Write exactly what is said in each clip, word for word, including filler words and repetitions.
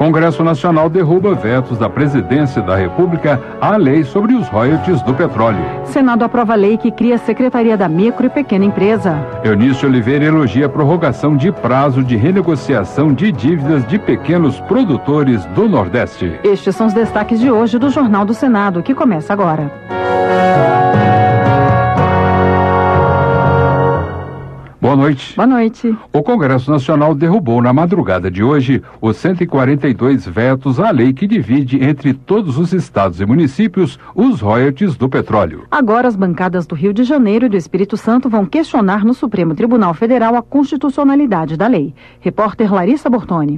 Congresso Nacional derruba vetos da Presidência da República à lei sobre os royalties do petróleo. Senado aprova a lei que cria a Secretaria da Micro e Pequena Empresa. Eunice Oliveira elogia a prorrogação de prazo de renegociação de dívidas de pequenos produtores do Nordeste. Estes são os destaques de hoje do Jornal do Senado, que começa agora. Boa noite. Boa noite. O Congresso Nacional derrubou na madrugada de hoje os cento e quarenta e dois vetos à lei que divide entre todos os estados e municípios os royalties do petróleo. Agora as bancadas do Rio de Janeiro e do Espírito Santo vão questionar no Supremo Tribunal Federal a constitucionalidade da lei. Repórter Larissa Bortoni.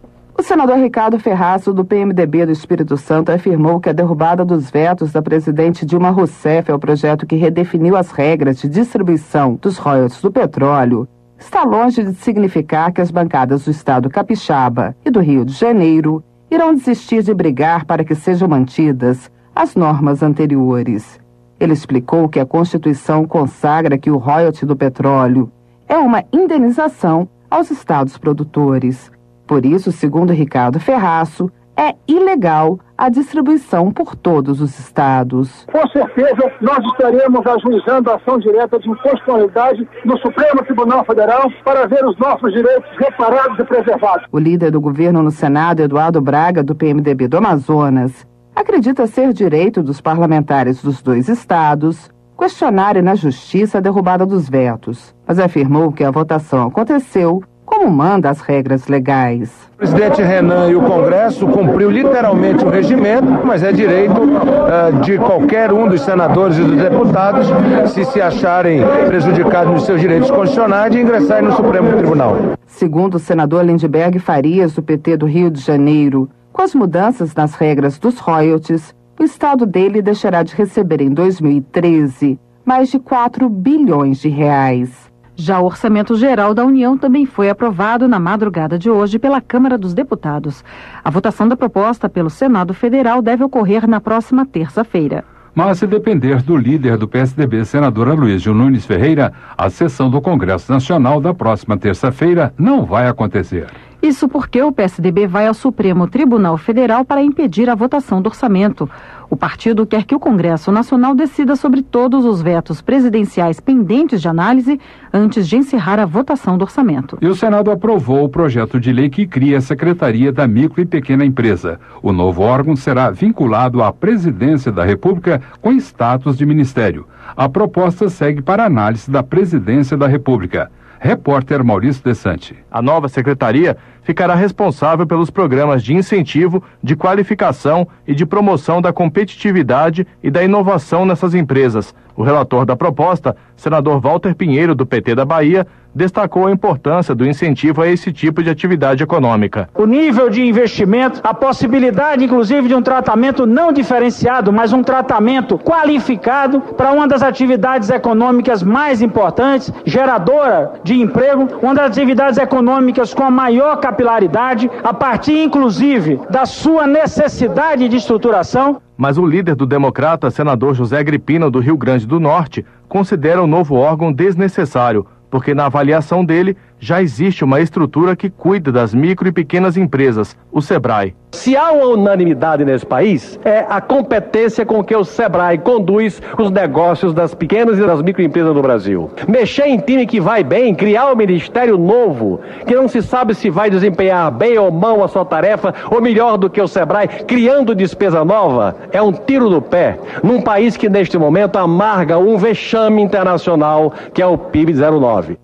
O senador Ricardo Ferraço, do P M D B do Espírito Santo, afirmou que a derrubada dos vetos da presidente Dilma Rousseff ao projeto que redefiniu as regras de distribuição dos royalties do petróleo está longe de significar que as bancadas do estado capixaba e do Rio de Janeiro irão desistir de brigar para que sejam mantidas as normas anteriores. Ele explicou que a Constituição consagra que o royalty do petróleo é uma indenização aos estados produtores. Por isso, segundo Ricardo Ferraço, é ilegal a distribuição por todos os estados. Com certeza, nós estaremos ajuizando a ação direta de inconstitucionalidade no Supremo Tribunal Federal para ver os nossos direitos reparados e preservados. O líder do governo no Senado, Eduardo Braga, do P M D B do Amazonas, acredita ser direito dos parlamentares dos dois estados questionarem na justiça a derrubada dos vetos, mas afirmou que a votação aconteceu como manda as regras legais. O presidente Renan e o Congresso cumpriu literalmente o regimento, mas é direito uh, de qualquer um dos senadores e dos deputados, se se acharem prejudicados nos seus direitos constitucionais, de ingressarem no Supremo Tribunal. Segundo o senador Lindbergh Farias, do P T do Rio de Janeiro, com as mudanças nas regras dos royalties, o estado dele deixará de receber em dois mil e treze mais de quatro bilhões de reais. Já o Orçamento Geral da União também foi aprovado na madrugada de hoje pela Câmara dos Deputados. A votação da proposta pelo Senado Federal deve ocorrer na próxima terça-feira. Mas, se depender do líder do P S D B, senador Aloysio Nunes Ferreira, a sessão do Congresso Nacional da próxima terça-feira não vai acontecer. Isso porque o P S D B vai ao Supremo Tribunal Federal para impedir a votação do orçamento. O partido quer que o Congresso Nacional decida sobre todos os vetos presidenciais pendentes de análise antes de encerrar a votação do orçamento. E o Senado aprovou o projeto de lei que cria a Secretaria da Micro e Pequena Empresa. O novo órgão será vinculado à Presidência da República com status de ministério. A proposta segue para análise da Presidência da República. Repórter Maurício Desante. A nova secretaria ficará responsável pelos programas de incentivo, de qualificação e de promoção da competitividade e da inovação nessas empresas. O relator da proposta, senador Walter Pinheiro, do P T da Bahia, destacou a importância do incentivo a esse tipo de atividade econômica. O nível de investimento, a possibilidade, inclusive, de um tratamento não diferenciado, mas um tratamento qualificado para uma das atividades econômicas mais importantes, geradora de emprego, uma das atividades econômicas com a maior capilaridade, a partir, inclusive, da sua necessidade de estruturação. Mas o líder do Democrata, senador José Agripino, do Rio Grande do Norte, considera o novo órgão desnecessário, porque na avaliação dele já existe uma estrutura que cuida das micro e pequenas empresas, o SEBRAE. Se há uma unanimidade nesse país, é a competência com que o SEBRAE conduz os negócios das pequenas e das microempresas do Brasil. Mexer em time que vai bem, criar um ministério novo, que não se sabe se vai desempenhar bem ou mal a sua tarefa, ou melhor do que o SEBRAE, criando despesa nova, é um tiro no pé, num país que neste momento amarga um vexame internacional, que é o P I B de zero vírgula nove.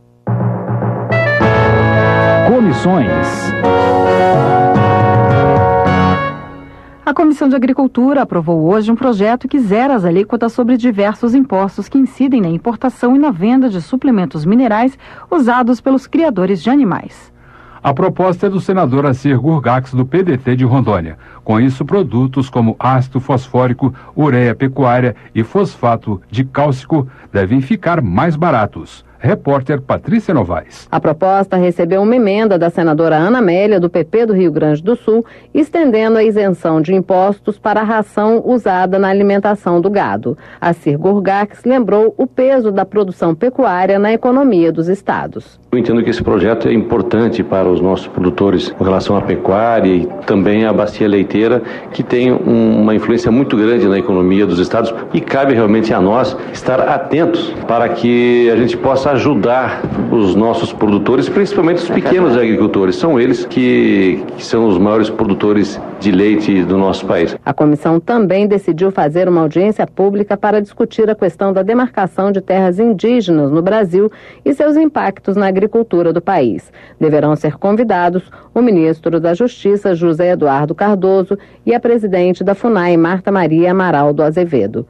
Comissões. A Comissão de Agricultura aprovou hoje um projeto que zera as alíquotas sobre diversos impostos que incidem na importação e na venda de suplementos minerais usados pelos criadores de animais. A proposta é do senador Assir Gurgax, do P D T de Rondônia. Com isso, produtos como ácido fosfórico, ureia pecuária e fosfato de cálcico devem ficar mais baratos. Repórter Patrícia Novaes. A proposta recebeu uma emenda da senadora Ana Amélia, do P P do Rio Grande do Sul, estendendo a isenção de impostos para a ração usada na alimentação do gado. Assir Gurgax lembrou o peso da produção pecuária na economia dos estados. Eu entendo que esse projeto é importante para os nossos produtores com relação à pecuária e também à bacia leiteira, que tem um, uma influência muito grande na economia dos estados, e cabe realmente a nós estar atentos para que a gente possa ajudar os nossos produtores, principalmente os pequenos agricultores. São eles que, que são os maiores produtores de leite do nosso país. A comissão também decidiu fazer uma audiência pública para discutir a questão da demarcação de terras indígenas no Brasil e seus impactos na agricultura do país. Deverão ser convidados o ministro da Justiça, José Eduardo Cardoso, e a presidente da FUNAI, Marta Maria Amaral do Azevedo.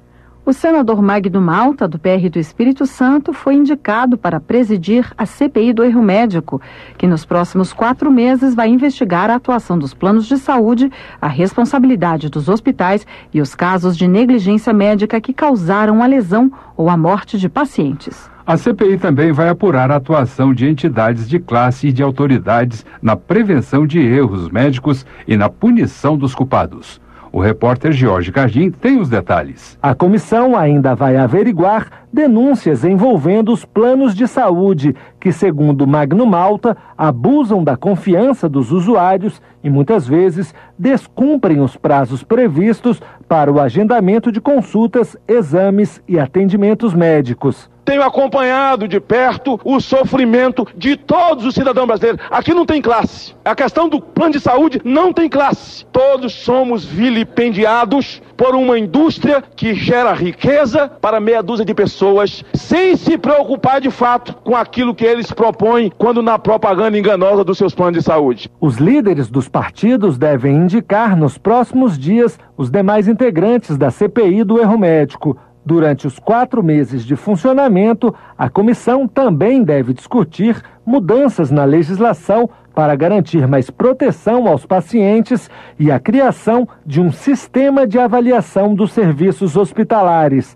O senador Magno Malta, do P R do Espírito Santo, foi indicado para presidir a C P I do erro médico, que nos próximos quatro meses vai investigar a atuação dos planos de saúde, a responsabilidade dos hospitais e os casos de negligência médica que causaram a lesão ou a morte de pacientes. A C P I também vai apurar a atuação de entidades de classe e de autoridades na prevenção de erros médicos e na punição dos culpados. O repórter Jorge Cardim tem os detalhes. A comissão ainda vai averiguar denúncias envolvendo os planos de saúde, que, segundo Magno Malta, abusam da confiança dos usuários e, muitas vezes, descumprem os prazos previstos para o agendamento de consultas, exames e atendimentos médicos. Tenho acompanhado de perto o sofrimento de todos os cidadãos brasileiros. Aqui não tem classe. A questão do plano de saúde não tem classe. Todos somos vilipendiados por uma indústria que gera riqueza para meia dúzia de pessoas, sem se preocupar de fato com aquilo que eles propõem quando na propaganda enganosa dos seus planos de saúde. Os líderes dos partidos devem indicar nos próximos dias os demais integrantes da C P I do erro médico. Durante os quatro meses de funcionamento, a comissão também deve discutir mudanças na legislação para garantir mais proteção aos pacientes e a criação de um sistema de avaliação dos serviços hospitalares.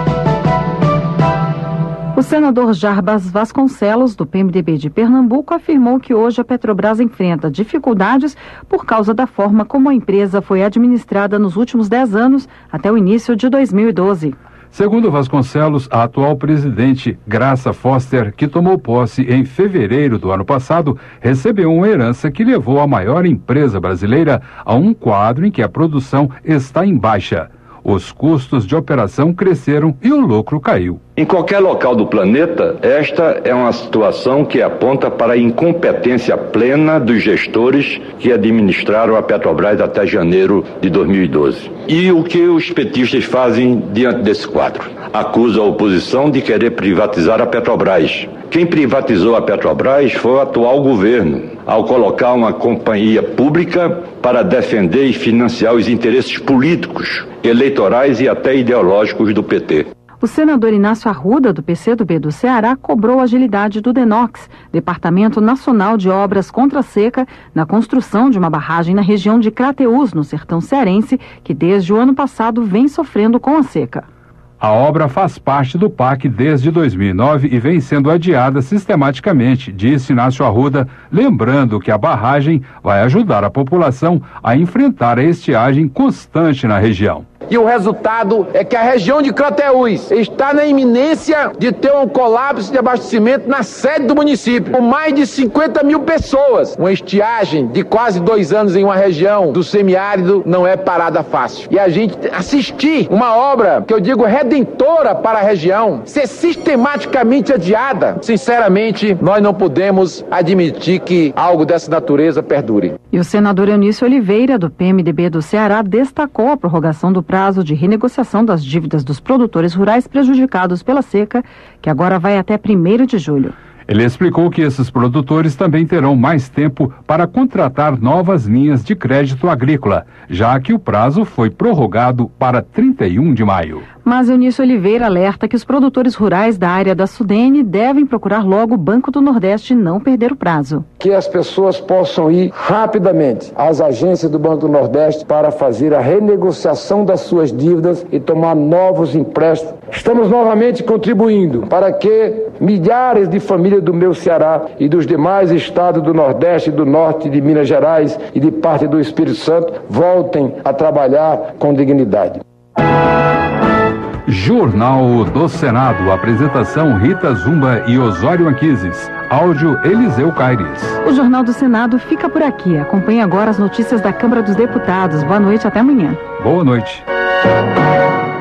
O senador Jarbas Vasconcelos, do P M D B de Pernambuco, afirmou que hoje a Petrobras enfrenta dificuldades por causa da forma como a empresa foi administrada nos últimos dez anos, até o início de dois mil e doze. Segundo Vasconcelos, a atual presidente, Graça Foster, que tomou posse em fevereiro do ano passado, recebeu uma herança que levou a maior empresa brasileira a um quadro em que a produção está em baixa. Os custos de operação cresceram e o lucro caiu. Em qualquer local do planeta, esta é uma situação que aponta para a incompetência plena dos gestores que administraram a Petrobras até janeiro de dois mil e doze. E o que os petistas fazem diante desse quadro? Acusa a oposição de querer privatizar a Petrobras. Quem privatizou a Petrobras foi o atual governo, ao colocar uma companhia pública para defender e financiar os interesses políticos, eleitorais e até ideológicos do P T. O senador Inácio Arruda, do P C do B do Ceará, cobrou a agilidade do DENOX, Departamento Nacional de Obras contra a Seca, na construção de uma barragem na região de Crateús, no sertão cearense, que desde o ano passado vem sofrendo com a seca. A obra faz parte do P A C desde dois mil e nove e vem sendo adiada sistematicamente, disse Inácio Arruda, lembrando que a barragem vai ajudar a população a enfrentar a estiagem constante na região. E o resultado é que a região de Crateús está na iminência de ter um colapso de abastecimento na sede do município, com mais de cinquenta mil pessoas. Uma estiagem de quase dois anos em uma região do semiárido não é parada fácil. E a gente assistir uma obra, que eu digo redentora para a região, ser sistematicamente adiada, sinceramente, nós não podemos admitir que algo dessa natureza perdure. E o senador Eunício Oliveira, do P M D B do Ceará, destacou a prorrogação do prazo de renegociação das dívidas dos produtores rurais prejudicados pela seca, que agora vai até primeiro de julho. Ele explicou que esses produtores também terão mais tempo para contratar novas linhas de crédito agrícola, já que o prazo foi prorrogado para trinta e um de maio. Mas Eunício Oliveira alerta que os produtores rurais da área da Sudene devem procurar logo o Banco do Nordeste e não perder o prazo. Que as pessoas possam ir rapidamente às agências do Banco do Nordeste para fazer a renegociação das suas dívidas e tomar novos empréstimos. Estamos novamente contribuindo para que milhares de famílias do meu Ceará e dos demais estados do Nordeste, do Norte, de Minas Gerais e de parte do Espírito Santo voltem a trabalhar com dignidade. Jornal do Senado. Apresentação Rita Zumba e Osório Anquises. Áudio Eliseu Caires. O Jornal do Senado fica por aqui. Acompanhe agora as notícias da Câmara dos Deputados. Boa noite, até amanhã. Boa noite.